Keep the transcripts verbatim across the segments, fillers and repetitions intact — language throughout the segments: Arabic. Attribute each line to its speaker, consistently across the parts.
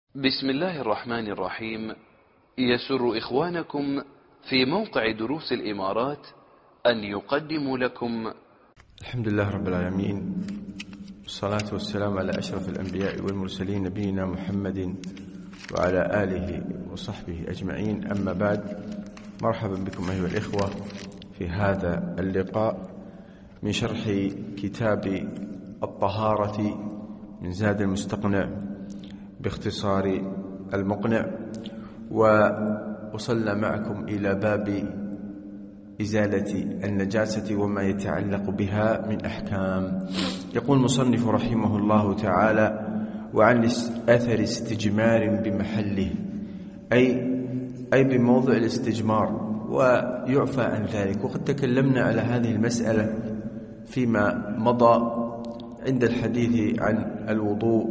Speaker 1: بسم الله الرحمن الرحيم. يسر إخوانكم في موقع دروس الإمارات أن يقدموا لكم
Speaker 2: الحمد لله رب العالمين، والصلاة والسلام على أشرف الأنبياء والمرسلين نبينا محمد وعلى آله وصحبه أجمعين. أما بعد، مرحبا بكم أيها الإخوة في هذا اللقاء من شرح كتاب الطهارة من زاد المستقنع باختصار المقنع، ووصلنا معكم إلى باب إزالة النجاسة وما يتعلق بها من أحكام. يقول المصنف رحمه الله تعالى: وعن أثر استجمار بمحله، أي أي بموضع الاستجمار، ويعفى عن ذلك. وقد تكلمنا على هذه المسألة فيما مضى عند الحديث عن الوضوء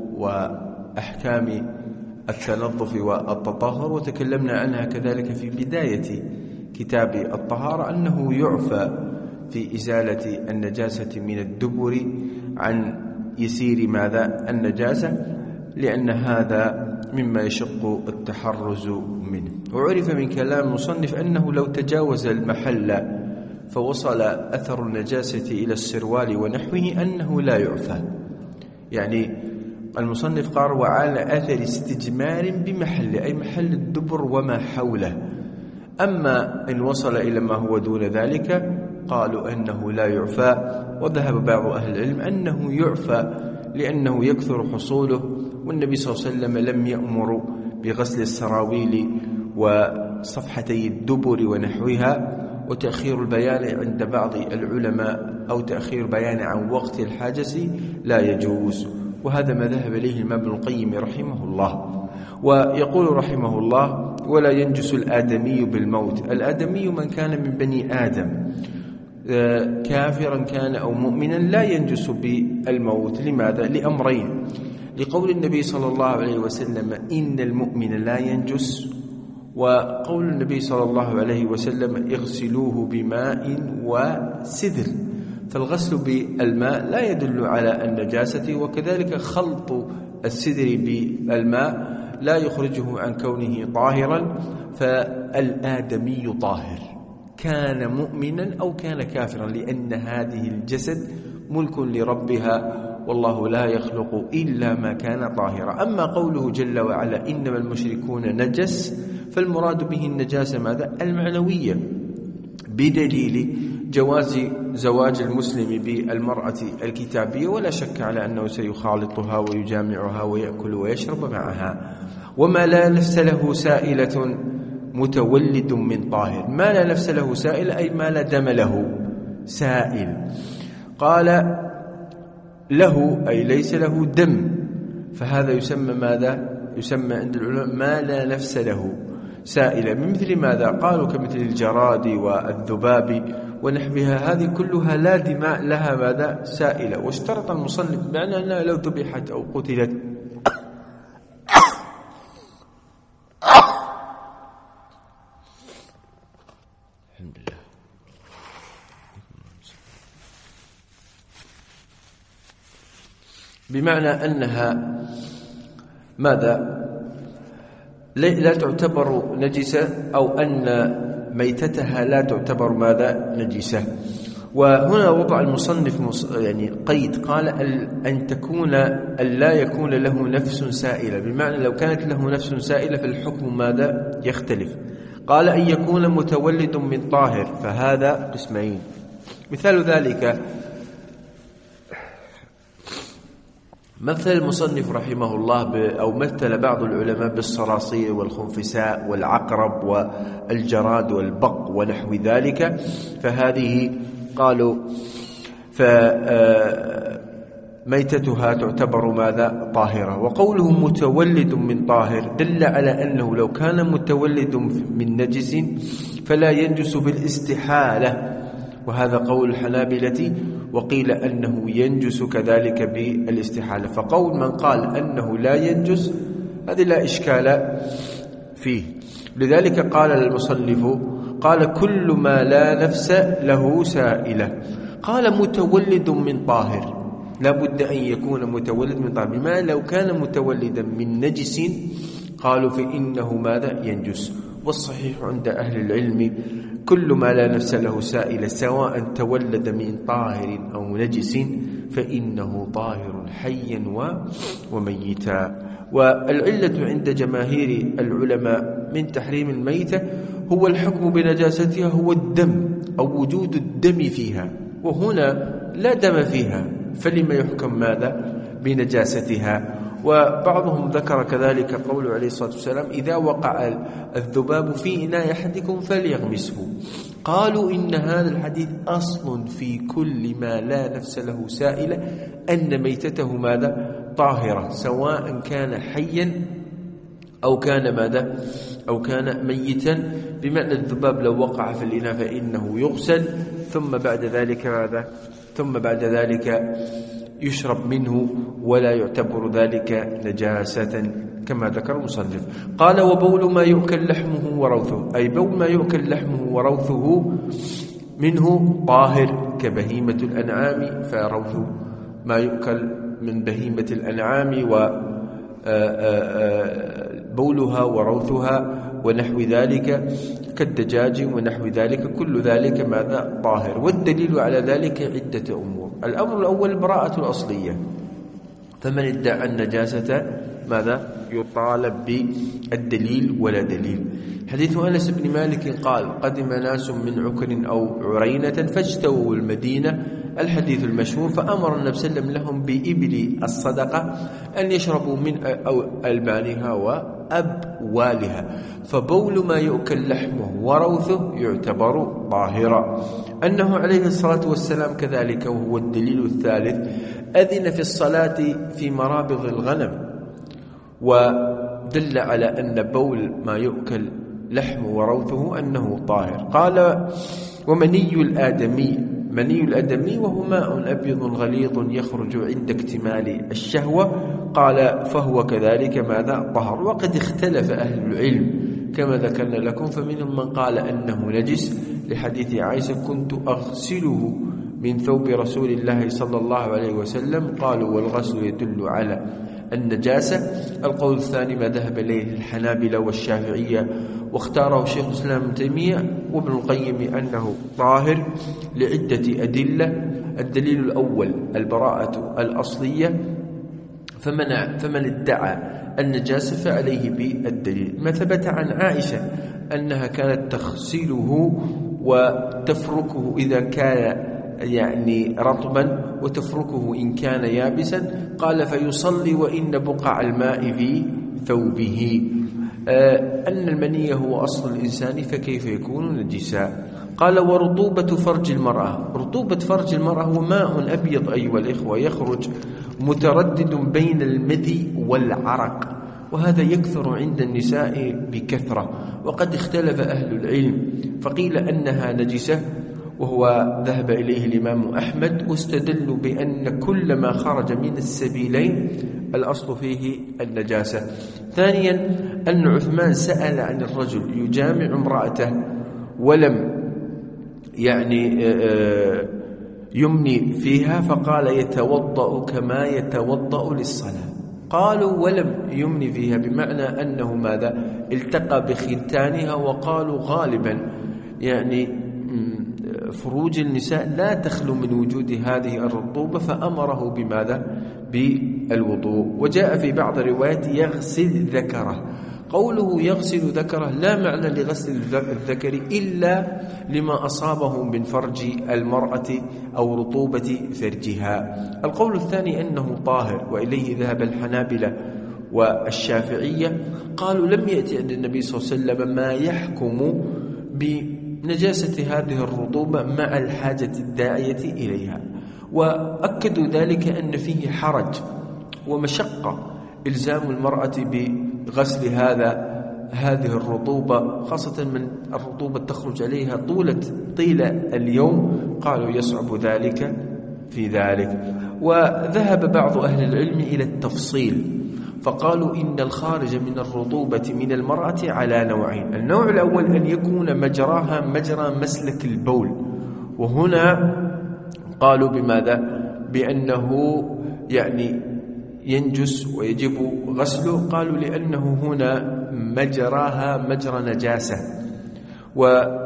Speaker 2: وأحكام التنظف والتطهر، وتكلمنا عنها كذلك في بداية كتاب الطهارة، أنه يعفى في إزالة النجاسة من الدبر عن يسير ماذا النجاسة، لأن هذا مما يشق التحرز منه. وعرف من كلام المصنف أنه لو تجاوز المحل فوصل أثر النجاسة إلى السروال ونحوه أنه لا يعفى. يعني المصنف قال: وعلى أثر استجمار بمحل، أي محل الدبر وما حوله. أما إن وصل إلى ما هو دون ذلك قالوا أنه لا يعفى. وذهب بعض أهل العلم أنه يعفى لأنه يكثر حصوله، والنبي صلى الله عليه وسلم لم يأمر بغسل السراويل وصفحتي الدبر ونحوها. وتأخير البيان عند بعض العلماء أو تأخير بيان عن وقت الحاجة لا يجوز، وهذا ما ذهب إليه الإمام ابن القيم رحمه الله. ويقول رحمه الله: ولا ينجس الآدمي بالموت. الآدمي من كان من بني آدم كافرا كان أو مؤمنا لا ينجس بالموت. لماذا؟ لأمرين: لقول النبي صلى الله عليه وسلم: إن المؤمن لا ينجس، وقول النبي صلى الله عليه وسلم: اغسلوه بماء وسدر. فالغسل بالماء لا يدل على النجاسة، وكذلك خلط السدر بالماء لا يخرجه عن كونه طاهرا. فالآدمي طاهر كان مؤمنا أو كان كافرا، لأن هذه الجسد ملك لربها، والله لا يخلق إلا ما كان طاهرا. أما قوله جل وعلا: إنما المشركون نجس، فالمراد به النجاسة ماذا؟ المعنوية، بدليل جواز زواج المسلم بالمرأة الكتابية، ولا شك على أنه سيخالطها ويجامعها ويأكل ويشرب معها. وما لا نفس له سائلة متولد من طاهر. ما لا نفس له سائل أي ما لا دم له سائل. قال له أي ليس له دم، فهذا يسمى ماذا؟ يسمى عند العلماء ما لا نفس له سائلة. من مثل ماذا؟ قالوا كمثل الجراد والذباب ونحبها، هذه كلها لا دماء لها ماذا؟ سائلة. واشترط المصنف بأن أنها لو ذبحت أو قتلت الحمد لله بمعنى أنها ماذا؟ لا تعتبر نجسة، أو أن ميتتها لا تعتبر ماذا؟ نجسة. وهنا وضع المصنف يعني قيد، قال أن تكون أن لا يكون له نفس سائلة، بمعنى لو كانت له نفس سائلة فالحكم ماذا؟ يختلف. قال أن يكون متولد من طاهر، فهذا قسمين. مثال ذلك مثل المصنف رحمه الله ب أو مثل بعض العلماء بالصراصير والخنفساء والعقرب والجراد والبق ونحو ذلك، فهذه قالوا فميتتها تعتبر ماذا؟ طاهرة. وقوله متولد من طاهر دل على أنه لو كان متولد من نجس فلا ينجس بالاستحالة، وهذا قول الحنابلة. وقيل أنه ينجس كذلك بالاستحالة. فقول من قال أنه لا ينجس هذا لا إشكال فيه. لذلك قال المصنف: قال كل ما لا نفس له سائلة. قال متولد من طاهر، لا بد أن يكون متولد من طاهر، بما لو كان متولدا من نجس قالوا فإنه ماذا ينجس. والصحيح عند أهل العلم كل ما لا نفس له سائلة سواء تولد من طاهر أو نجس فإنه طاهر حيا وميتا. والعلة عند جماهير العلماء من تحريم الميتة هو الحكم بنجاستها هو الدم أو وجود الدم فيها، وهنا لا دم فيها فلما يحكم ماذا بنجاستها. وبعضهم ذكر كذلك قوله عليه الصلاة والسلام إذا وقع الذباب في إناء أحدكم فليغمسه. قالوا إن هذا الحديث أصل في كل ما لا نفس له سائلة أن ميتته ماذا طاهرة سواء كان حيا أو كان ماذا أو كان ميتا، بمعنى الذباب لو وقع في الإناء فإنه يغسل ثم بعد ذلك ماذا ثم بعد ذلك يشرب منه ولا يعتبر ذلك نجاسة كما ذكر المصنف. قال وبول ما يؤكل لحمه وروثه، أي بول ما يؤكل لحمه وروثه منه طاهر كبهيمة الأنعام، فروث ما يؤكل من بهيمة الأنعام وبولها وروثها ونحو ذلك كالدجاج ونحو ذلك، كل ذلك ماذا طاهر. والدليل على ذلك عدة أمور. الأمر الأول البراءة الأصلية، فمن ادعى النجاسة ماذا يطالب بالدليل ولا دليل. حديث أنس بن مالك قال قدم ناس من عكر أو عرينة فاجتووا المدينة، الحديث المشهور، فأمر النبي صلى الله عليه وسلم لهم بإبل الصدقة أن يشربوا من أو ألبانها وأبوالها، فبول ما يؤكل لحمه وروثه يعتبر طاهرا. أنه عليه الصلاة والسلام كذلك، وهو الدليل الثالث، أذن في الصلاة في مرابض الغنم، ودل على أن بول ما يؤكل لحمه وروثه أنه طاهر. قال ومني الآدمي، مني الآدمي وهو ماء أبيض غليظ يخرج عند اكتمال الشهوة، قال فهو كذلك ماذا طهر. وقد اختلف أهل العلم كما ذكرنا لكم، فمنهم من قال أنه نجس لحديث عائشة كنت أغسله من ثوب رسول الله صلى الله عليه وسلم، قالوا والغسل يدل على النجاسة. القول الثاني ما ذهب إليه الحنابلة والشافعية واختاره شيخ الإسلام ابن تيمية وابن القيم أنه طاهر لعدة أدلة. الدليل الأول البراءة الأصلية، فمن, فمن ادعى النجاسة فعليه بالدليل. ما ثبت عن عائشة أنها كانت تغسله وتفركه إذا كان يعني رطبا وتفركه إن كان يابسا، قال فيصلي وإن بقع الماء في ثوبه. آه أن المني هو أصل الإنسان فكيف يكون نجسا. قال ورطوبة فرج المرأة، رطوبة فرج المرأة هو ماء أبيض أيها الإخوة يخرج متردد بين المذي والعرق، وهذا يكثر عند النساء بكثرة، وقد اختلف أهل العلم فقيل أنها نجسة وهو ذهب إليه الإمام أحمد، واستدلوا بأن كل ما خرج من السبيلين الأصل فيه النجاسة. ثانيا أن عثمان سأل عن الرجل يجامع امرأته ولم يعني يمني فيها، فقال يتوضأ كما يتوضأ للصلاة. قالوا ولم يمني فيها بمعنى أنه ماذا التقى بختانها، وقالوا غالبا يعني فروج النساء لا تخلو من وجود هذه الرطوبة، فأمره بماذا بالوضوء. وجاء في بعض الروايات يغسل ذكره. قوله يغسل ذكره لا معنى لغسل الذكر إلا لما أصابه من فرج المرأة أو رطوبة فرجها. القول الثاني أنه طاهر، وإليه ذهب الحنابلة والشافعية، قالوا لم يأتي عند النبي صلى الله عليه وسلم ما يحكم بنجاسة هذه الرطوبة مع الحاجة الداعية إليها، وأكدوا ذلك أن فيه حرج ومشقة إلزام المرأة بغسل هذا هذه الرطوبة، خاصة من الرطوبة تخرج عليها طولة طيلة اليوم، قالوا يصعب ذلك في ذلك. وذهب بعض أهل العلم إلى التفصيل، فقالوا إن الخارج من الرطوبة من المرأة على نوعين. النوع الأول أن يكون مجراها مجرى مسلك البول، وهنا قالوا بماذا بأنه يعني ينجس ويجب غسله؟ قالوا لأنه هنا مجراها مجرى نجاسة، و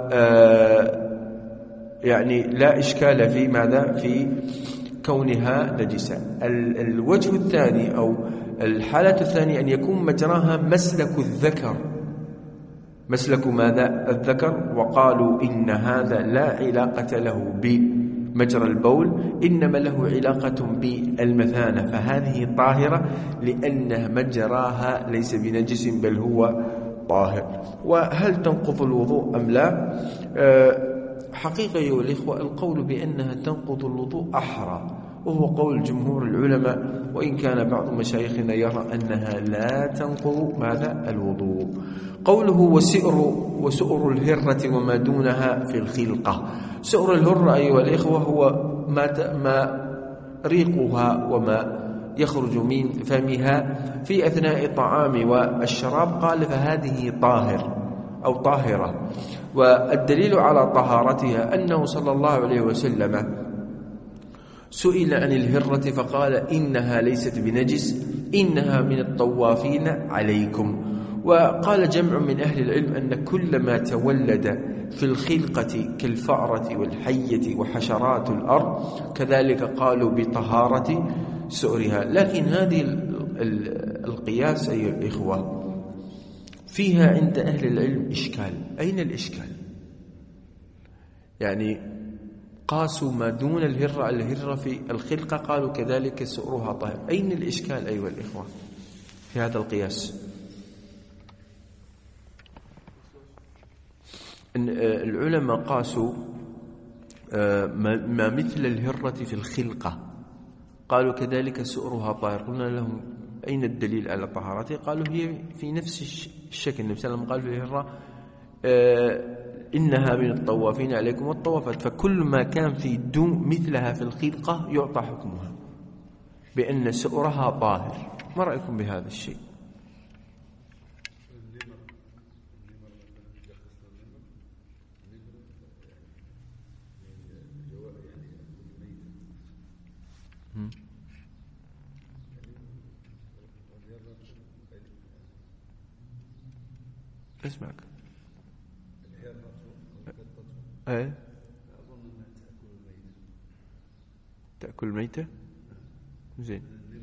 Speaker 2: يعني لا إشكال في ماذا في كونها نجسة. الوجه الثاني أو الحالة الثانية أن يكون مجراها مسلك الذكر، مسلك ماذا الذكر، وقالوا إن هذا لا علاقة له بمجرى البول، إنما له علاقة بالمثانة، فهذه طاهرة لأن مجراها ليس بنجس بل هو طاهر. وهل تنقض الوضوء أم لا؟ أه حقيقة أيها الإخوة القول بأنها تنقض الوضوء أحرى، وهو قول جمهور العلماء، وإن كان بعض مشايخنا يرى أنها لا تنقض ماذا الوضوء. قوله وسئر وسؤر الهرة وما دونها في الخلقة. سؤر الهرة أيها الإخوة هو ما ما ريقها وما يخرج من فمها في أثناء الطعام والشراب، قال فهذه طاهر أو طاهرة. والدليل على طهارتها أنه صلى الله عليه وسلم سئل عن الهرة فقال إنها ليست بنجس، إنها من الطوافين عليكم. وقال جمع من أهل العلم أن كل ما تولد في الخلقة كالفأرة والحية وحشرات الأرض كذلك قالوا بطهارة سؤرها. لكن هذه القياس أيها الإخوة فيها عند أهل العلم إشكال. أين الإشكال؟ يعني قاسوا ما دون الهرة الهرة في الخلقة، قالوا كذلك سؤرها طاهر. أين الإشكال أيها الإخوة في هذا القياس؟ إن العلماء قاسوا ما مثل الهرة في الخلقة، قالوا كذلك سؤرها طاهر. قلنا لهم أين الدليل على طهارته؟ قالوا هي في نفس الشكل. النبي صلى الله عليه وسلم قال في الهرة إنها من الطوافين عليكم والطوافات، فكل ما كان في دون مثلها في الخلقة يعطى حكمها بأن سؤرها طاهر. ما رأيكم بهذا الشيء؟ اسمعك ايه تأكل الميتة زين.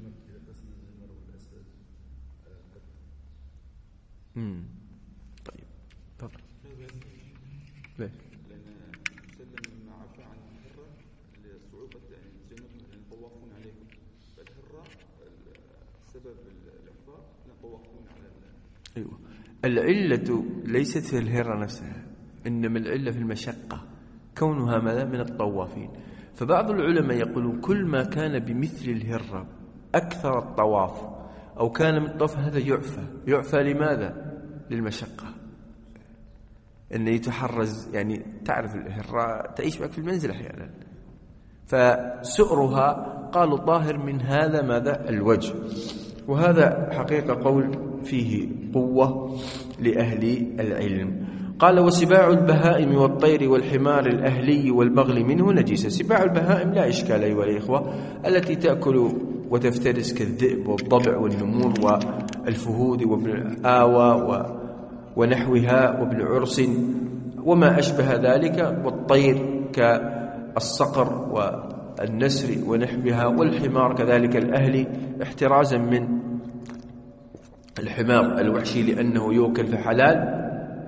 Speaker 2: امم طيب تفضل. ليش؟
Speaker 3: لأن سلم ما عفى عن الهرة لصعوبة يعني زي ما طوافون عليكم، فالهرة السبب الإعفاء طوافون على.
Speaker 2: ايوه العلة ليست في الهرة نفسها، إنما العلة في المشقة كونها ماذا من الطوافين. فبعض العلماء يقولون كل ما كان بمثل الهرة أكثر الطواف أو كان من الطواف هذا يعفى. يعفى لماذا؟ للمشقة، أنه يتحرز. يعني تعرف الهرة تعيش معك في المنزل أحيانا، فسؤرها قالوا طاهر من هذا ماذا الوجه. وهذا حقيقة قول فيه قوة لأهل العلم. قال وسباع البهائم والطير والحمار الأهلي والبغل منه نجسة. سباع البهائم لا إشكال أيها الإخوة، التي تأكل وتفترس كالذئب والضبع والنمور والفهود وابن الآوى ونحوها وابن عرس وما أشبه ذلك، والطير كالصقر والنسر ونحوها، والحمار كذلك الأهلي احترازا من الحمار الوحشي لأنه يوكل في حلال.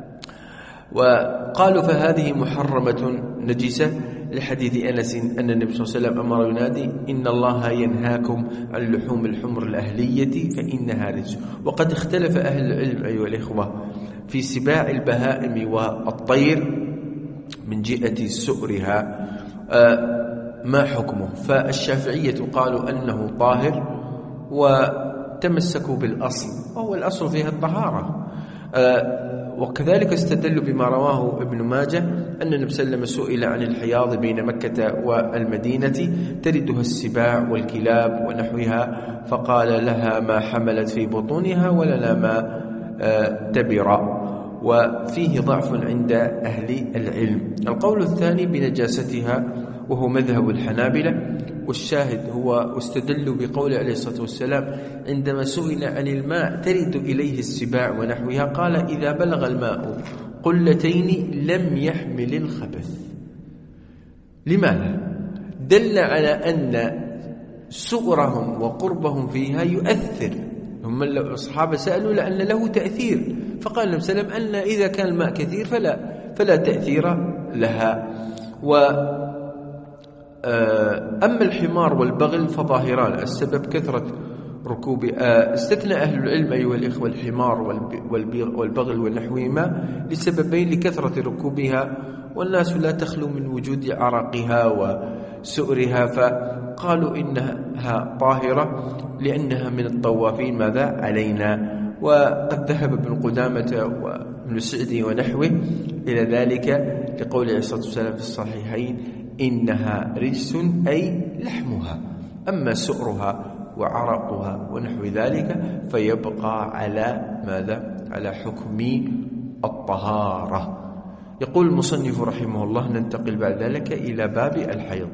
Speaker 2: وقالوا فهذه محرمة نجسة لحديث أنس أن النبي صلى الله عليه وسلم أمر ينادي إن الله ينهاكم عن لحوم الحمر الأهلية فإنها رجس. وقد اختلف أهل العلم أيها الإخوة في سباع البهائم والطير من جهة سؤرها ما حكمه. فالشافعية قالوا أنه طاهر وتمسكوا بالأصل، وهو الأصل فيها الطهارة. وكذلك استدلوا بما رواه ابن ماجه أن النبي صلى الله عليه وسلم سئل عن الحياض بين مكة والمدينة تردها السباع والكلاب ونحوها، فقال لها ما حملت في بطونها ولنا ما تبر. وفيه ضعف عند أهل العلم. القول الثاني بنجاستها وهو مذهب الحنابلة. والشاهد هو استدلوا بقول عليه الصلاة والسلام عندما سئل عن الماء ترد إليه السباع ونحوها قال إذا بلغ الماء قلتين لم يحمل الخبث. لماذا؟ دل على أن سؤرهم وقربهم فيها يؤثر. هم الأصحاب سألوا لأن له تأثير، فقال النبي صلى الله عليه وسلم أن إذا كان الماء كثير فلا, فلا تأثير لها. و أما الحمار والبغل فظاهران، السبب كثرة ركوب. استثنى أهل العلم أيها الإخوة الحمار والبغل ونحوهما لسببين: لكثرة ركوبها، والناس لا تخلو من وجود عرقها وسؤرها، فقالوا إنها طاهرة لأنها من الطوافين ماذا علينا. وقد ذهب ابن قدامة وابن سعدي ونحوه إلى ذلك لقول عليه الصلاة والسلام في الصحيحين إنها رجس أي لحمها، أما سؤرها وعرقها ونحو ذلك فيبقى على ماذا؟ على حكم الطهارة. يقول المصنف رحمه الله: ننتقل بعد ذلك إلى باب الحيض.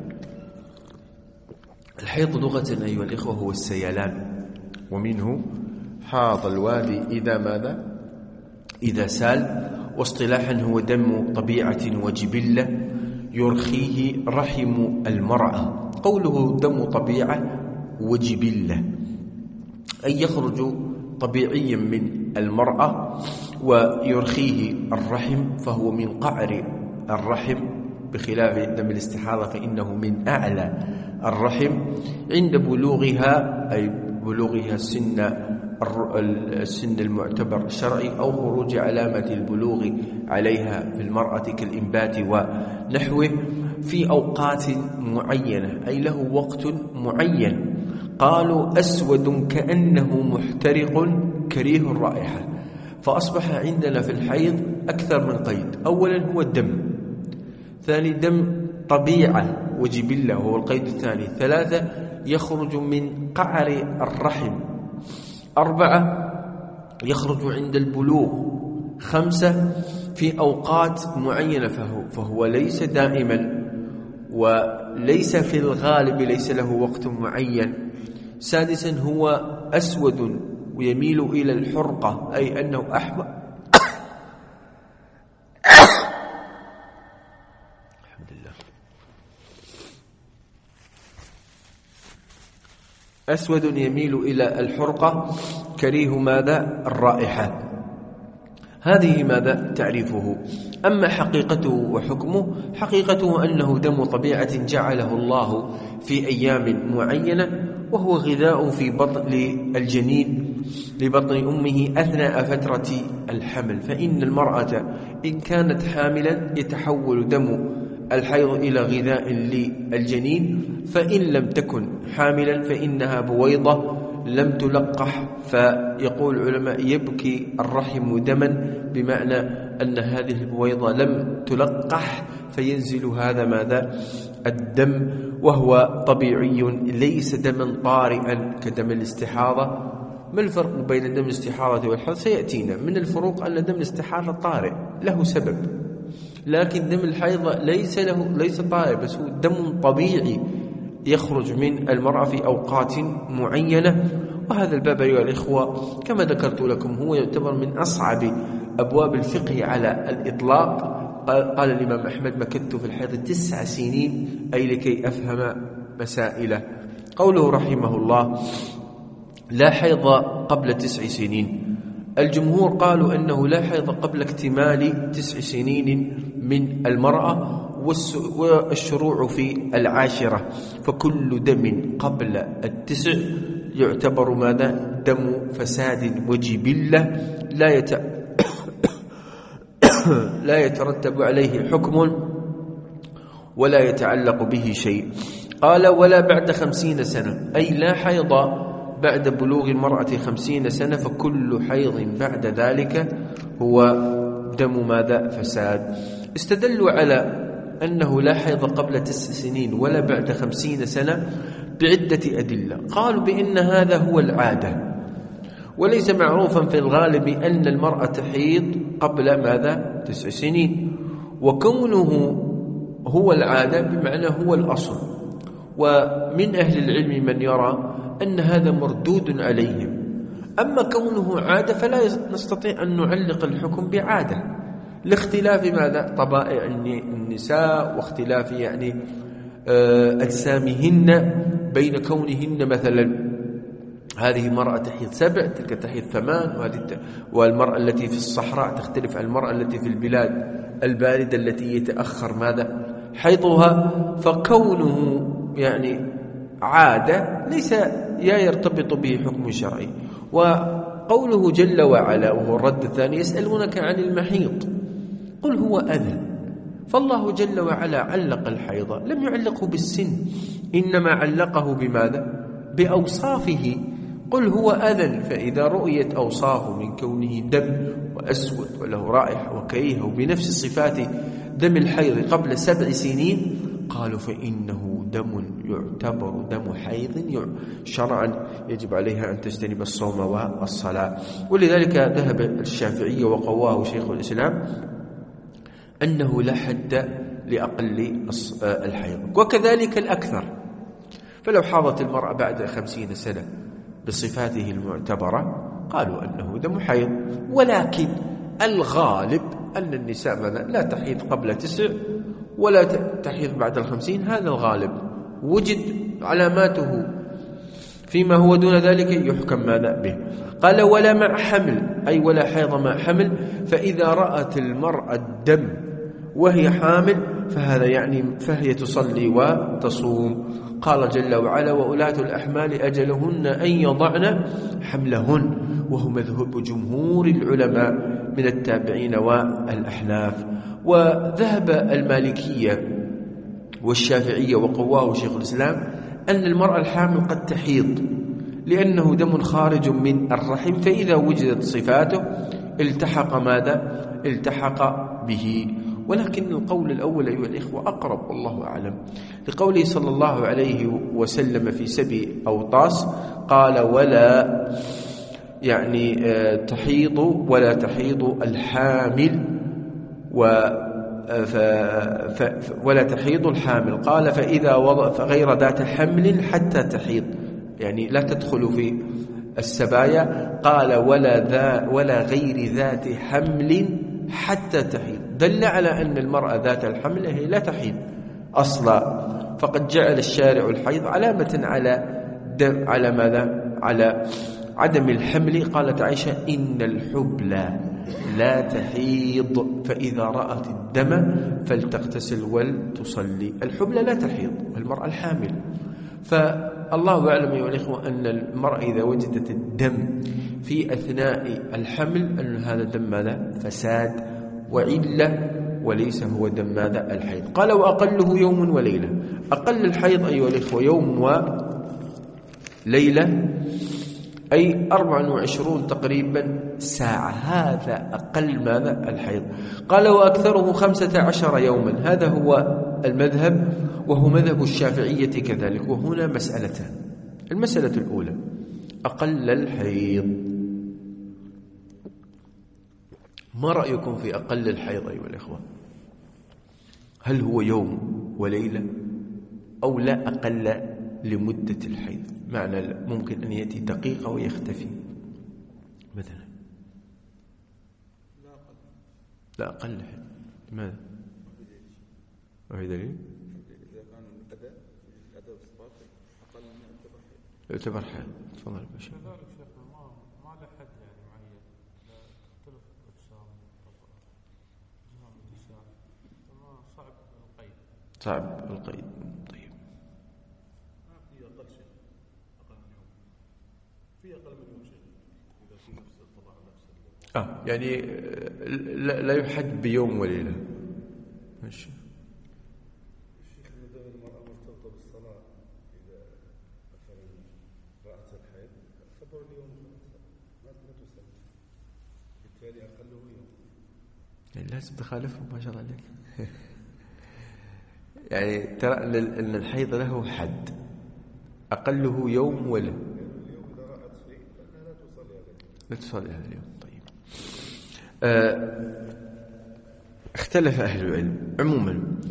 Speaker 2: الحيض لغة أيها الإخوة هو السيلان، ومنه حاض الوادي إذا ماذا؟ إذا سال. واصطلاحا هو دم طبيعة وجبلة يرخيه رحم المرأة. قوله دم طبيعة وجبلة أي يخرج طبيعيا من المرأة ويرخيه الرحم، فهو من قعر الرحم، بخلاف دم الاستحاضة فإنه من أعلى الرحم. عند بلوغها أي بلوغها السن السن المعتبر الشرعي أو خروج علامة البلوغ عليها في المرأة كالإنبات ونحوه في أوقات معينة، أي له وقت معين. قالوا أسود كأنه محترق كريه الرائحة. فأصبح عندنا في الحيض أكثر من قيد: أولا هو الدم، ثاني دم طبيعة وجبلة وهو القيد الثاني، ثلاثة يخرج من قعر الرحم، أربعة يخرج عند البلوغ، خمسة في أوقات معينة فهو, فهو ليس دائما وليس في الغالب ليس له وقت معين، سادسا هو أسود ويميل إلى الحرقة أي أنه أحمر الحمد لله أسود يميل إلى الحرقة كريه ماذا؟ الرائحة. هذه ماذا؟ تعريفه. أما حقيقته وحكمه: حقيقته أنه دم طبيعة جعله الله في أيام معينة، وهو غذاء في بطن الجنين لبطن أمه أثناء فترة الحمل. فإن المرأة إن كانت حاملا يتحول دم الحيض إلى غذاء للجنين، فإن لم تكن حاملا فإنها بويضة لم تلقح. فيقول العلماء: يبكي الرحم دما، بمعنى أن هذه البويضة لم تلقح، فينزل هذا ماذا؟ الدم، وهو طبيعي ليس دما طارئا كدم الاستحاضة. ما الفرق بين دم الاستحاضة والحيض؟ سيأتينا. من الفروق أن دم الاستحاضة طارئ له سبب، لكن دم الحيض ليس له ليس طارئ، بس هو دم طبيعي يخرج من المرأة في أوقات معينة. وهذا الباب أيها الإخوة كما ذكرت لكم هو يعتبر من أصعب أبواب الفقه على الإطلاق. قال الإمام أحمد: مكثت في الحيض تسع سنين أي لكي أفهم مسائله. قوله رحمه الله: لا حيض قبل تسع سنين. الجمهور قالوا أنه لا حيض قبل اكتمال تسع سنين من المرأة، والشروع في العاشرة، فكل دم قبل التسع يعتبر ماذا؟ دم فساد وجبلة لا يت... لا يترتب عليه حكم ولا يتعلق به شيء. قال: ولا بعد خمسين سنة، أي لا حيض بعد بلوغ المرأة خمسين سنة، فكل حيض بعد ذلك هو دم ماذا؟ فساد. استدلوا على أنه لا حيض قبل تسع سنين ولا بعد خمسين سنة بعدة أدلة. قالوا بأن هذا هو العادة، وليس معروفا في الغالب أن المرأة تحيض قبل ماذا؟ تسع سنين. وكونه هو العادة بمعنى هو الأصل. ومن أهل العلم من يرى أن هذا مردود عليهم. أما كونه عادة فلا نستطيع أن نعلق الحكم بعادة لاختلاف ماذا؟ طبائع النساء واختلاف يعني أجسامهن، بين كونهن مثلا هذه مرأة تحيض سبع، تلك تحيض ثمان، وهذه والمرأة التي في الصحراء تختلف عن المرأة التي في البلاد الباردة التي يتأخر ماذا؟ حيضها. فكونه يعني عادة ليس يا يرتبط به حكم شرعي. وقوله جل وعلا وهو الرد الثاني: يسألونك عن المحيض قل هو أذى. فالله جل وعلا علق الحيض لم يعلقه بالسن، إنما علقه بماذا؟ بأوصافه. قل هو أذى، فإذا رؤيت أوصافه من كونه دم وأسود وله رائحة وكريهة وبنفس صفات دم الحيض قبل سبع سنين قالوا فإنه دم يعتبر دم حيض شرعا يجب عليها أن تجتنب الصوم والصلاة. ولذلك ذهب الشافعي وقواه شيخ الإسلام أنه لا حد لأقل الحيض، وكذلك الأكثر. فلو حاضت المرأة بعد خمسين سنة بصفاته المعتبرة قالوا أنه دم حيض. ولكن الغالب أن النساء لا تحيض قبل تسع ولا تحيض بعد الخمسين، هذا الغالب. وجد علاماته فيما هو دون ذلك يحكم ماذا به. قال ولا مع حمل، أي ولا حيض مع حمل. فإذا رأت المرأة الدم وهي حامل فهذا يعني فهي تصلي وتصوم. قال جل وعلا وأولاة الأحمال أجلهن أن يضعن حملهن، وهو مذهب جمهور العلماء من التابعين والأحناف. وذهب المالكية والشافعية وقواه شيخ الإسلام أن المرأة الحامل قد تحيض لأنه دم خارج من الرحم، فإذا وجدت صفاته التحق ماذا؟ التحق به. ولكن القول الأول أيها الإخوة أقرب والله أعلم، لقوله صلى الله عليه وسلم في سبي أوطاس قال ولا يعني تحيض ولا تحيض الحامل و ف... ف... ولا تحيض الحامل. قال فإذا وضع غير ذات حمل حتى تحيض، يعني لا تدخل في السبايا. قال ولا ذا ولا غير ذات حمل حتى تحيض، دل على أن المرأة ذات الحمل هي لا تحيض أصلا. فقد جعل الشارع الحيض علامة على دم على ماذا؟ على عدم الحمل. قالت عائشة إن الحبلى لا تحيض فإذا رأت الدم فلتغتسل ولتصلي. الحبلى لا تحيض، المرأة الحامل. فالله أعلم أيها الإخوة أن المرأة إذا وجدت الدم في أثناء الحمل أن هذا دم ماذا؟ فساد وعلة، وليس هو دم ماذا؟ الحيض. قال وأقله يوم وليلة. أقل الحيض أيها الإخوة يوم وليلة، أي أربع وعشرون تقريبا ساعة، هذا أقل ماذا؟ الحيض. قال وأكثره خمسة عشر يوما، هذا هو المذهب وهو مذهب الشافعية كذلك. وهنا مسألتان. المسألة الأولى أقل الحيض، ما رأيكم في أقل الحيض أيها الإخوة؟ هل هو يوم وليلة أو لا أقل لمدة الحيض؟ معنى ممكن أن يأتي دقيقة ويختفي مثلا. لا أقل حيض. لماذا؟ وهي دليل؟
Speaker 3: إذا كان الأداء الأداء والصفات أقل من يعتبر حيض.
Speaker 2: يعتبر حيض. تفضل باشا.
Speaker 4: كذلك شيخ ما ما له حد يعني معين، تختلف الأجسام أجسام النساء، فما صعب القيد.
Speaker 2: صعب القيد. طيب.
Speaker 4: ما في أقل شيء، أقل من يوم. في أقل من يوم شيء إذا في نفس الطبع نفس.
Speaker 2: آه يعني لا, لا يحد بيوم وليلة. ماشي.
Speaker 4: الشيخ إذا المرأة مرتبطة بالصلاة، إذا مثلا رأت الحيض اعتبر اليوم ما تصلي، بالتالي أقله يوم.
Speaker 2: يعني لازم تخالفهم ما شاء الله عليك. يعني ترى أن الحيض له حد، أقله يوم ولا
Speaker 4: اليوم إذا رأت شيء فإنها لا تصلي هذا اليوم.
Speaker 2: لا تصلي هذا اليوم. طيب. آه اختلف أهل العلم عموما.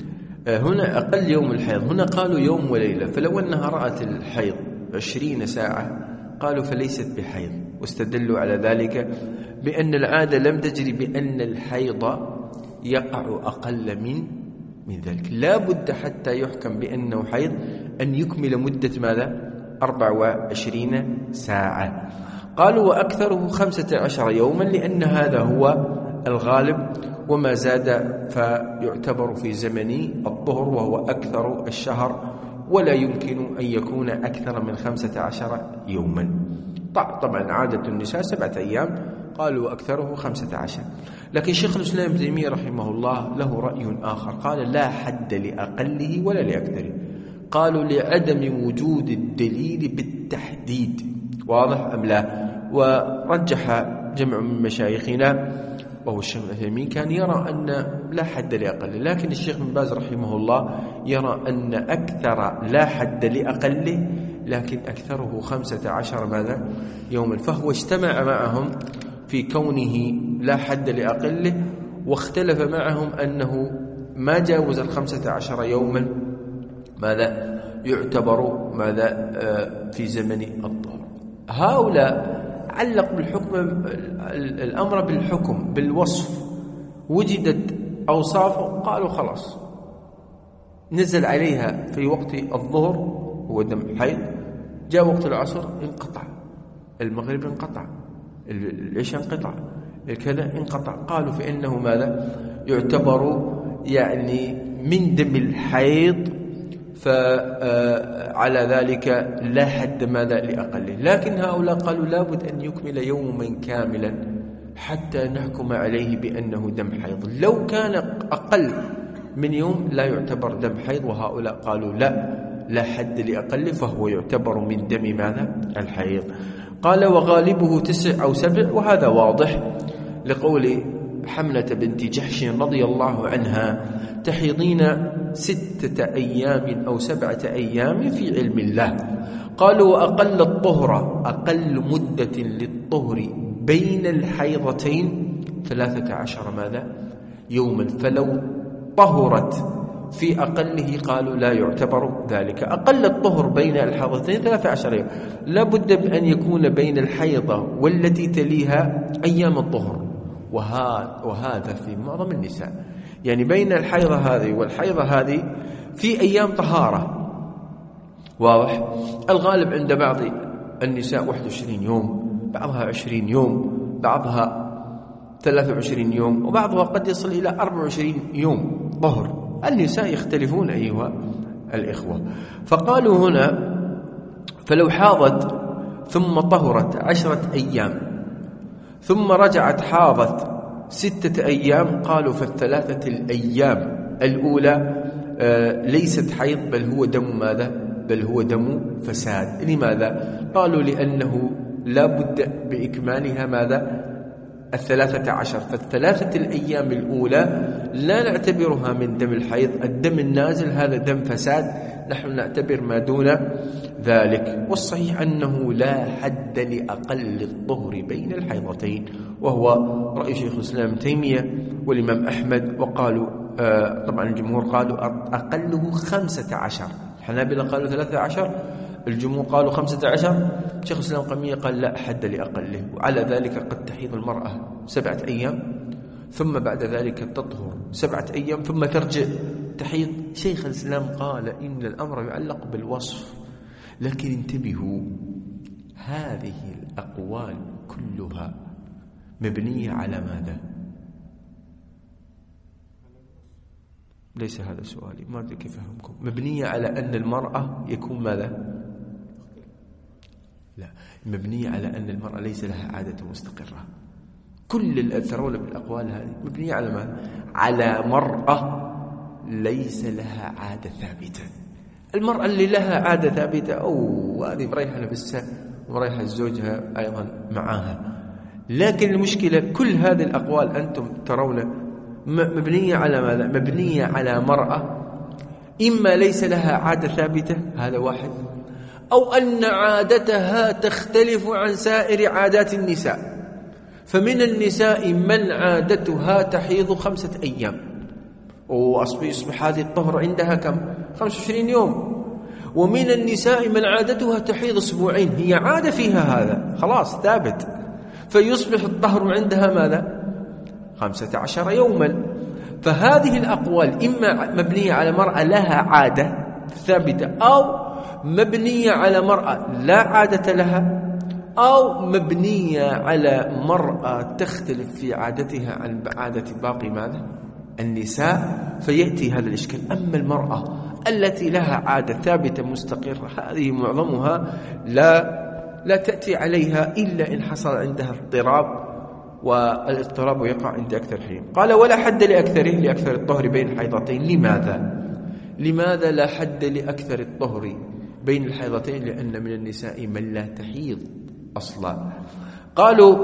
Speaker 2: هنا أقل يوم الحيض، هنا قالوا يوم وليلة، فلو أنها رأت الحيض عشرين ساعة قالوا فليست بحيض، واستدلوا على ذلك بأن العادة لم تجري، بأن الحيض يقع أقل من من ذلك. لا بد حتى يحكم بأنه حيض أن يكمل مدة ماذا؟ أربع وعشرين ساعة. قالوا وأكثره خمسة عشر يوما، لأن هذا هو الغالب، وما زاد فيعتبر في زمن الظهر وهو أكثر الشهر، ولا يمكن أن يكون أكثر من خمسة عشر يوما. طبعا عادة النساء سبعة أيام، قالوا أكثره خمسة عشر. لكن شيخ الإسلام ابن تيمية رحمه الله له رأي آخر، قال لا حد لأقله ولا لأكثره. قالوا لعدم وجود الدليل بالتحديد، واضح أم لا؟ ورجح جمع من مشايخنا وهو الشيخ العثيمين كان يرى أن لا حد لأقله، لكن الشيخ بن باز رحمه الله يرى أن أكثر لا حد لأقله، لكن أكثره خمسة عشر ماذا؟ يوما. فهو اجتمع معهم في كونه لا حد لأقله، واختلف معهم أنه ما جاوز الخمسة عشر يوما ماذا؟ يعتبر ماذا؟ في زمن الظهر. هؤلاء علق بالحكم الأمر بالحكم بالوصف، وجدت أوصافه قالوا خلاص نزل عليها في وقت الظهر هو دم حيض، جاء وقت العصر انقطع، المغرب انقطع، العشاء انقطع، الكذا انقطع، قالوا فإنه ماذا؟ يعتبر يعني من دم الحيض، فعلى ذلك لا حد ماذا لأقله. لكن هؤلاء قالوا لابد أن يكمل يوما كاملا حتى نحكم عليه بأنه دم حيض. لو كان أقل من يوم لا يعتبر دم حيض، وهؤلاء قالوا لا لا حد لأقله، فهو يعتبر من دم ماذا؟ الحيض. قال وغالبه تسع أو سبع، وهذا واضح لقول حملة بنت جحش رضي الله عنها تحيضين ستة أيام أو سبعة أيام في علم الله. قالوا وأقل الطهر، أقل مدة للطهر بين الحيضتين ثلاثة عشر ماذا؟ يوما. فلو طهرت في أقله قالوا لا يعتبر ذلك. أقل الطهر بين الحيضتين ثلاثة عشر يوم، لا بد بأن يكون بين الحيضة والتي تليها أيام الطهر، وهذا في معظم النساء، يعني بين الحيضة هذه والحيضة هذه في أيام طهارة، واضح. الغالب عند بعض النساء واحد وعشرين يوم، بعضها عشرين يوم، بعضها ثلاثة وعشرين يوم، وبعضها قد يصل إلى أربعة وعشرين يوم طهر. النساء يختلفون أيها الإخوة. فقالوا هنا فلو حاضت ثم طهرت عشرة أيام ثم رجعت حاضت ستة أيام، قالوا فالثلاثة الأيام الأولى ليست حيض بل هو دم ماذا؟ بل هو دم فساد. لماذا؟ قالوا لأنه لا بد بإكمالها ماذا؟ الثلاثة عشر. فالثلاثة الأيام الأولى لا نعتبرها من دم الحيض، الدم النازل هذا دم فساد، نحن نعتبر ما دون ذلك. والصحيح أنه لا حد لأقل الطهر بين الحيضتين، وهو رأي شيخ الإسلام تيمية والإمام أحمد. وقالوا آه طبعا الجمهور قالوا أقله خمسة عشر، الحنابلة قالوا ثلاثة عشر، الجمهور قالوا خمسة عشر. شيخ الإسلام قمية قال لا حد لأقله. وعلى ذلك قد تحيض المرأة سبعة أيام ثم بعد ذلك تطهر سبعة أيام ثم ترجع تحيض. شيخ الإسلام قال إن الأمر يعلق بالوصف. لكن انتبهوا، هذه الأقوال كلها مبنية على ماذا؟ ليس هذا سؤالي، ما أدري كيف أفهمكم. مبنية على أن المرأة يكون ماذا؟ لا، مبنية على أن المرأة ليس لها عادة مستقرة. كل اللي ترون بالأقوال هذه مبنية على ماذا؟ على مرأة ليس لها عادة ثابتة. المرأة اللي لها عادة ثابتة أو هذه مريحة نفسها ومريحة زوجها أيضا معاها. لكن المشكلة كل هذه الأقوال أنتم ترون مبنية على ماذا؟ مبنية على مرأة إما ليس لها عادة ثابتة، هذا واحد، أو أن عادتها تختلف عن سائر عادات النساء. فمن النساء من عادتها تحيض خمسة أيام، ويصبح هذه الطهر عندها كم؟ خمسة وعشرين يوم. ومن النساء من عادتها تحيض أسبوعين، هي عادة فيها هذا خلاص ثابت، فيصبح الطهر عندها ماذا؟ خمسة عشر يوما. فهذه الأقوال إما مبنية على مرأة لها عادة ثابتة، أو مبنية على مرأة لا عادة لها، أو مبنية على مرأة تختلف في عادتها عن عادة باقي ماذا؟ النساء، فيأتي هذا الإشكال. أما المرأة التي لها عادة ثابتة مستقرة، هذه معظمها لا لا تأتي عليها إلا إن حصل عندها اضطراب، والاضطراب يقع عند أكثر حين. قال ولا حد لأكثره لأكثر الطهر بين الحيضتين. لماذا؟ لماذا لا حد لأكثر الطهر بين الحيضتين؟ لأن من النساء من لا تحيض أصلا. قالوا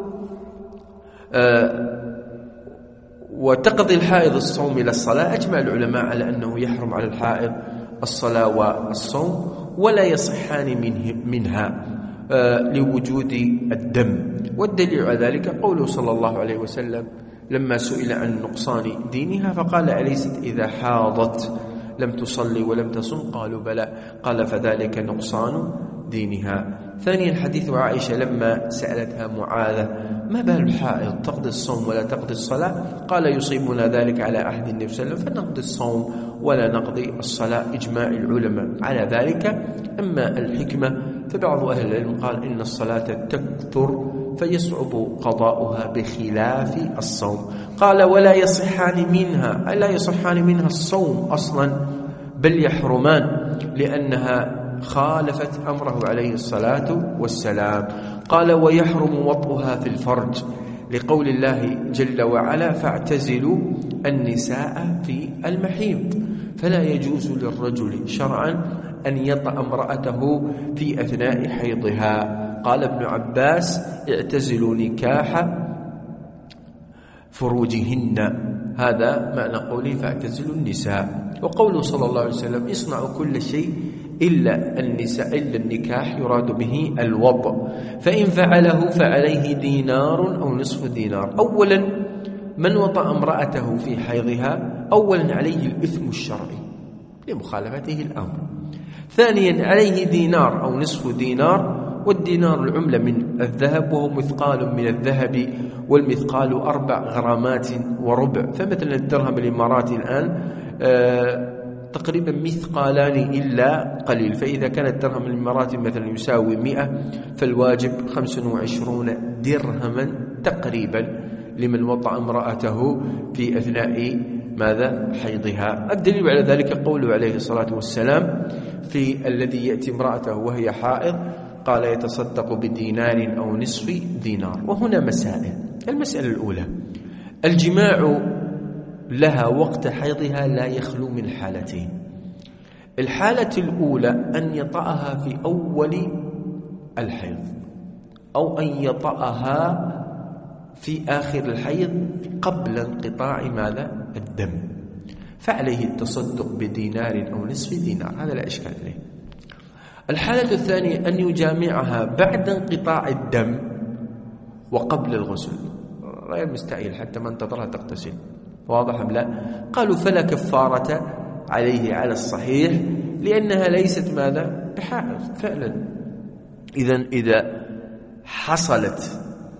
Speaker 2: آه وتقضي الحائض الصوم إلى الصلاة. أجمع العلماء على أنه يحرم على الحائض الصلاة والصوم، ولا يصحان منه منها آه لوجود الدم. والدليل على ذلك قوله صلى الله عليه وسلم لما سئل عن نقصان دينها فقال أليست إذا حاضت لم تصلي ولم تصم؟ قالوا بلى. قال فذلك نقصان دينها. ثانيا حديث عائشة لما سألتها معاذة ما بال الحائض تقضي الصوم ولا تقضي الصلاة؟ قال يصيبنا ذلك على عهد النبي صلى الله عليه وسلم فنقضي الصوم ولا نقضي الصلاة. إجماع العلماء على ذلك. أما الحكمة فبعض أهل العلم قال إن الصلاة تكثر فيصعب قضاؤها بخلاف الصوم. قال ولا يصحان منها، أي لا يصحان منها الصوم أصلا، بل يحرمان لأنها خالفت أمره عليه الصلاة والسلام. قال ويحرم وطئها في الفرج لقول الله جل وعلا فاعتزلوا النساء في المحيض. فلا يجوز للرجل شرعا أن يطأ امرأته في أثناء حيضها. قال ابن عباس اعتزلوا نكاح فروجهن، هذا معنى قوله فاعتزلوا النساء. وقوله صلى الله عليه وسلم اصنعوا كل شيء إلا النساء إلا النكاح يراد به الوضع، فإن فعله فعليه دينار أو نصف دينار. أولا من وطأ امرأته في حيضها أولا عليه الإثم الشرعي لمخالفته الأمر. ثانيا عليه دينار أو نصف دينار، والدينار العملة من الذهب وهو مثقال من الذهب، والمثقال أربع غرامات وربع. فمثلا الدرهم الإماراتي الآن آه تقريبا مثقالان إلا قليل، فإذا كان الدرهم الإماراتي مثلا يساوي مئة فالواجب خمسة وعشرون درهما تقريبا لمن وطأ امرأته في أثناء ماذا؟ حيضها. الدليل على ذلك قوله عليه الصلاة والسلام في الذي يأتي امرأته وهي حائض قال يتصدق بدينار أو نصف دينار. وهنا مسائل. المسألة الأولى الجماع لها وقت حيضها لا يخلو من حالتين. الحالة الأولى أن يطأها في أول الحيض، أو أن يطأها في آخر الحيض قبل انقطاع ماذا؟ الدم، فعليه التصدق بدينار أو نصف دينار، هذا لا إشكال عليه. الحالة الثانية أن يجامعها بعد انقطاع الدم وقبل الغسل، غير مستحيل حتى ما انتظرها تغتسل. واضح أم لا؟ قالوا فلا كفارة عليه على الصحيح لأنها ليست ماذا؟ بحائض فعلا. إذن إذا حصلت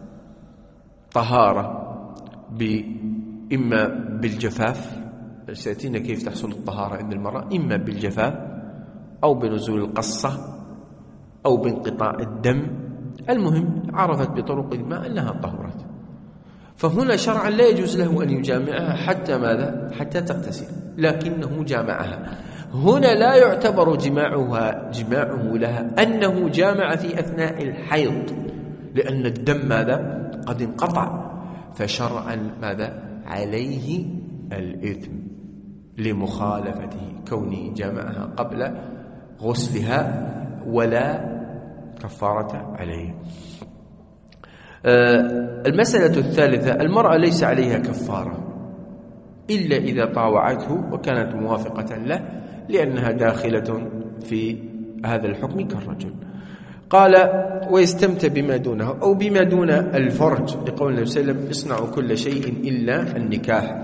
Speaker 2: طهارة إما بالجفاف، سيأتينا كيف تحصل الطهارة عند المرأة، إما بالجفاف أو بنزول القصة أو بانقطاع الدم، المهم عرفت بطرق ما أنها طهرت، فهنا شرعا لا يجوز له أن يجامعها حتى ماذا؟ حتى تغتسل، لكنه جامعها. هنا لا يعتبر جماعها جماعه لها أنه جامع في أثناء الحيض، لأن الدم ماذا؟ قد انقطع، فشرعا ماذا؟ عليه الإثم لمخالفته كونه جامعها قبل غسلها، ولا كفارة عليه. المسألة الثالثة المرأة ليس عليها كفارة إلا إذا طاوعته وكانت موافقة له، لأنها داخلة في هذا الحكم كالرجل. قال ويستمتع بما دونه أو بما دون الفرج، لقول النبي صلى الله عليه وسلم اصنعوا كل شيء إلا النكاح.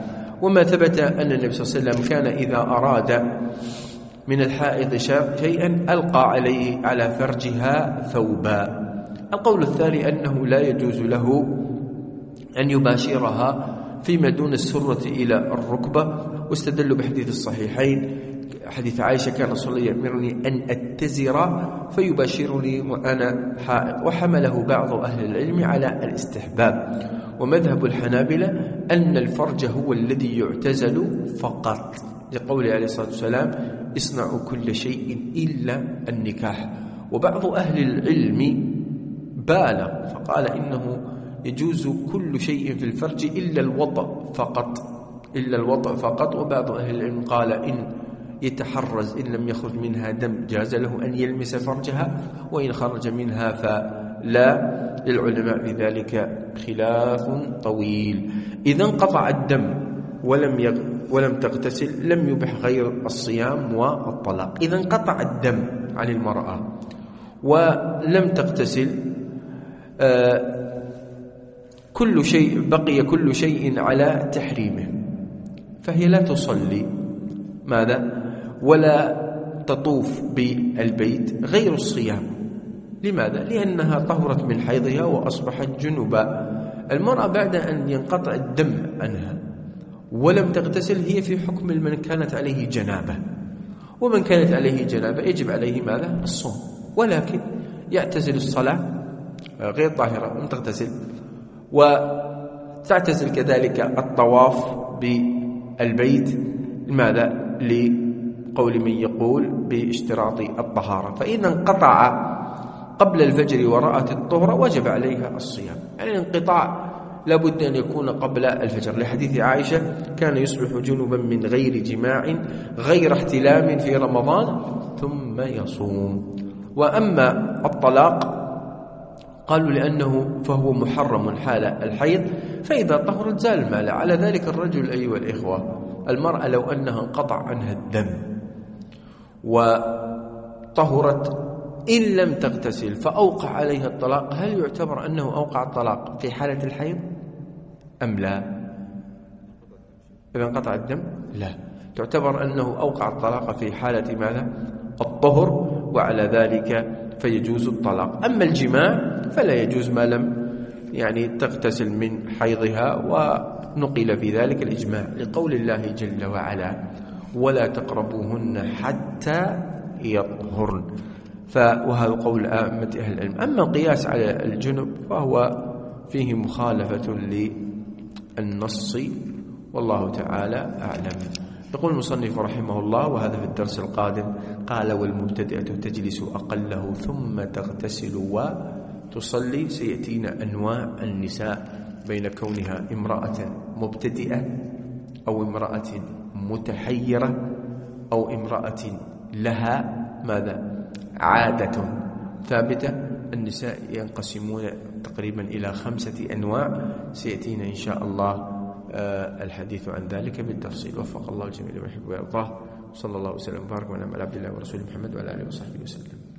Speaker 2: وما ثبت أن النبي صلى الله عليه وسلم كان إذا أراد من الحائض شيئا ألقى عليه على فرجها ثوبا. القول الثاني أنه لا يجوز له أن يباشرها فيما دون السرة إلى الركبة، واستدلوا بحديث الصحيحين حديث عائشة كان صلى الله عليه وسلم يأمرني أن أتزر فيباشرني وأنا حائض، وحمله بعض أهل العلم على الاستحباب. ومذهب الحنابلة أن الفرج هو الذي يعتزل فقط، لقوله عليه الصلاة والسلام اصنعوا كل شيء إلا النكاح. وبعض أهل العلم بالغ فقال إنه يجوز كل شيء في الفرج إلا الوطأ فقط، إلا الوطأ فقط. وبعض أهل العلم قال إن يتحرز إن لم يخرج منها دم جاز له أن يلمس فرجها، وإن خرج منها فلا. للعلماء في ذلك خلاف طويل. إذا انقطع الدم ولم يغ... ولم تغتسل لم يبح غير الصيام والطلاق. إذا انقطع الدم عن المرأة ولم تغتسل آه كل شيء بقي كل شيء على تحريمه، فهي لا تصلي ماذا ولا تطوف بالبيت غير الصيام. لماذا؟ لأنها طهرت من حيضها وأصبحت جنبا. المرأة بعد أن ينقطع الدم عنها ولم تغتسل هي في حكم من كانت عليه جنابة، ومن كانت عليه جنابة يجب عليه ماذا؟ الصوم، ولكن يعتزل الصلاة غير طاهرة لم تغتسل، وتعتزل كذلك الطواف بالبيت. لماذا؟ لقول من يقول باشتراط الطهارة. فإذا انقطع قبل الفجر ورأت الطهر وجب عليها الصيام. يعني الانقطاع لابد أن يكون قبل الفجر، لحديث عائشة كان يصبح جنبا من غير جماع غير احتلام في رمضان ثم يصوم. وأما الطلاق قالوا لأنه فهو محرم حال الحيض، فإذا طهرت زال المال. على ذلك الرجل أيها الإخوة، المرأة لو أنها انقطع عنها الدم وطهرت إن لم تغتسل فأوقع عليها الطلاق، هل يعتبر أنه أوقع الطلاق في حالة الحيض أم لا؟ إذا انقطع الدم لا، تعتبر أنه أوقع الطلاق في حالة ماذا؟ الطهر، وعلى ذلك فيجوز الطلاق. أما الجماع فلا يجوز ما لم يعني تغتسل من حيضها، ونقل في ذلك الإجماع لقول الله جل وعلا ولا تقربوهن حتى يطهرن، وهذا قول آمة أهل العلم. أما القياس على الجنب فهو فيه مخالفة للنص، والله تعالى أعلم. يقول المصنف رحمه الله وهذا في الدرس القادم، قال والمبتدئة تجلس أقله ثم تغتسل وتصلي. سيأتينا أنواع النساء بين كونها امرأة مبتدئة أو امرأة متحيرة أو امرأة لها ماذا عادة ثابتة. النساء ينقسمون تقريبا إلى خمسة أنواع، سيأتينا إن شاء الله الحديث عن ذلك بالتفصيل. وفق الله الجميع لما يحب ويرضاه، صلى الله وسلم وبارك على عبد الله ورسوله محمد وعلى آله وصحبه وسلم.